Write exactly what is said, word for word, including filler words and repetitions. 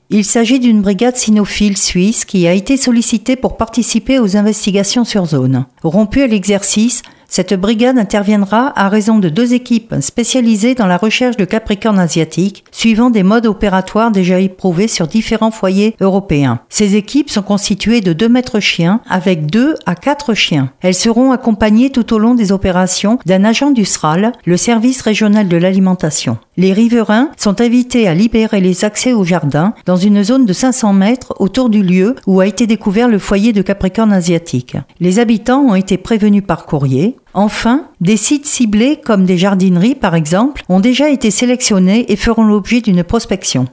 Il s'agit d'une brigade cynophile suisse qui a été sollicitée pour participer aux investigations sur zone. Rompue à l'exercice, cette brigade interviendra à raison de deux équipes spécialisées dans la recherche de capricornes asiatiques, suivant des modes opératoires déjà éprouvés sur différents foyers européens. Ces équipes sont constituées de deux maîtres chiens avec deux à quatre chiens. Elles seront accompagnées tout au long des opérations d'un agent du S R A L, le service régional de l'alimentation. Les riverains sont invités à libérer les accès au jardin dans une zone de cinq cents mètres autour du lieu où a été découvert le foyer de capricornes asiatiques. Les habitants ont été prévenus par courrier. Enfin, des sites ciblés comme des jardineries par exemple ont déjà été sélectionnés et feront l'objet d'une prospection.